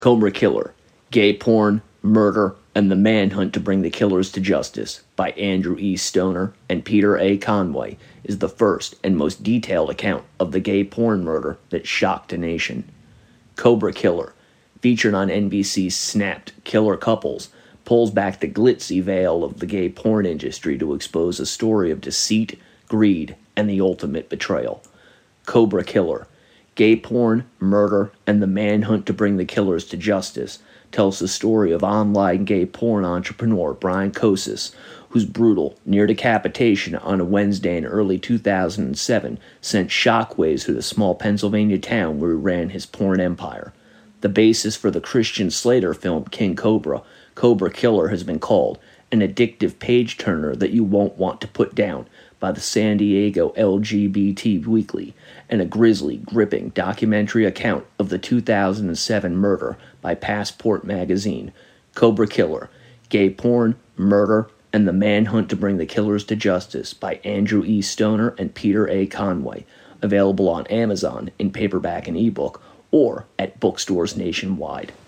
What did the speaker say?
Cobra Killer, Gay Porn, Murder, and the Manhunt to Bring the Killers to Justice by Andrew E. Stoner and Peter A. Conway is the first and most detailed account of the gay porn murder that shocked a nation. Cobra Killer, featured on NBC's Snapped Killer Couples, pulls back the glitzy veil of the gay porn industry to expose a story of deceit, greed, and the ultimate betrayal. Cobra Killer, Gay Porn, Murder, and the Manhunt to Bring the Killers to Justice tells the story of online gay porn entrepreneur Brian Kosis, whose brutal near decapitation on a Wednesday in early 2007 sent shockwaves through the small Pennsylvania town where he ran his porn empire. The basis for the Christian Slater film King Cobra, Cobra Killer has been called an addictive page-turner that you won't want to put down by the San Diego LGBT Weekly, and a grisly, gripping documentary account of the 2007 murder by Passport magazine. Cobra Killer, Gay Porn, Murder, and the Manhunt to Bring the Killers to Justice by Andrew E. Stoner and Peter A. Conway, available on Amazon in paperback and ebook, or at bookstores nationwide.